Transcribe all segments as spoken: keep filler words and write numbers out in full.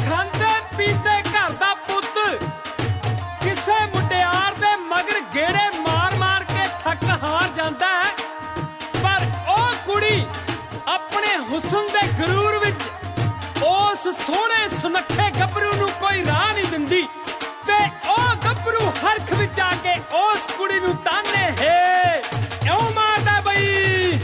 ਖਾਂਦੇ ਪੀਂਦੇ ਘਰ ਦਾ ਪੁੱਤ ਕਿਸੇ ਮੁਟਿਆਰ ਦੇ ਮਗਰ ਗੇੜੇ ਮਾਰ ਮਾਰ ਕੇ ਥੱਕ ਹਾਰ ਜਾਂਦਾ ਹੈ। ਪਰ ਉਹ ਕੁੜੀ ਆਪਣੇ ਹੁਸਨ ਦੇ ਗਰੂਰ ਵਿੱਚ ਉਸ ਸੋਹਣੇ ਸੁਨੱਖੇ ਗੱਭਰੂ ਨੂੰ ਕੋਈ ਰਾਹ ਨਹੀਂ ਦਿੰਦੀ ਤੇ ਉਹ ਗੱਭਰੂ ਹਰਖ ਵਿੱਚ ਆ ਕੇ ਉਸ ਕੁੜੀ ਨੂੰ ਤਾਨੇ ਹੈ ਇਉਂ ਮਾਰਦਾ ਬਈ।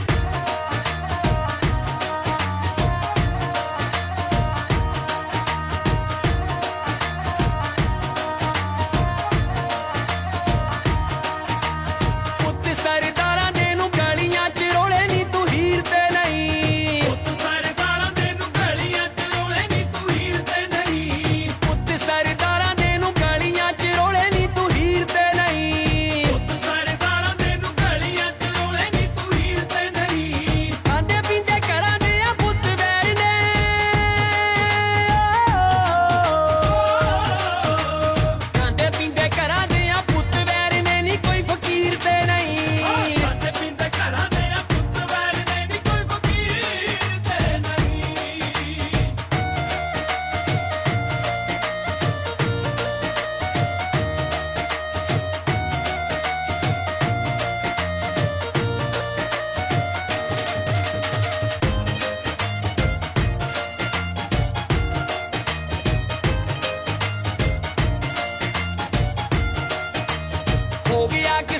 ਪੁੱਤ ਸਰਦਾਰਾਂ ਦੇ ਨੂੰ ਗਲੀਆਂ ਚ ਰੋਲੇ ਨੀ ਤੂੰ ਹੀਰ ਤੇ ਨਹੀਂ। ਪੁੱਤ ਸਰਦਾਰਾਂ ਦੇ ਨੂੰ ਗਲੀਆਂ ਚ ਰੋਲੇ ਨੀ ਤੂੰ ਹੀਰ ਤੇ ਨਹੀਂ। ਪੁੱਤ ਸਰਦਾਰਾਂ ਦੇ ਨੂੰ ਗਲੀਆਂ ਚ ਰੋਲੇ ਨੀ ਤੂੰ ਹੀਰ ਤੇ ਨਹੀਂ। ਪੁੱਤ ਸਰਦਾਰਾਂ ਦੇ ਨੂੰ ਗਲੀਆਂ ਚ ਰੋਲੇ ਨੀ ਤੂੰ ਹੀਰ ਤੇ ਨਹੀਂ। ਖਾਂਦੇ ਪੀਂਦੇ ਘਰਾਂ ਦੇ ਆ ਪੁੱਤ ਵੈਰ ਨੇ। ਖਾਂਦੇ ਪੀਂਦੇ ਘਰਾਂ ਦੇ ਆ ਪੁੱਤ ਵੈਰ ਨੇ ਨੀ ਕੋਈ ਫਕੀਰ ਤੇ ਨਹੀਂ। ਖਾਂਦੇ ਪੀਂਦੇ ਘਰਾਂ ਦੇ ਆ ਪੁੱਤ ਵੈਰ ਨੇ ਨੀ ਕੋਈ ਫਕੀਰ ਤੇ ਨਹੀਂ। ਹੋ ਗਿਆ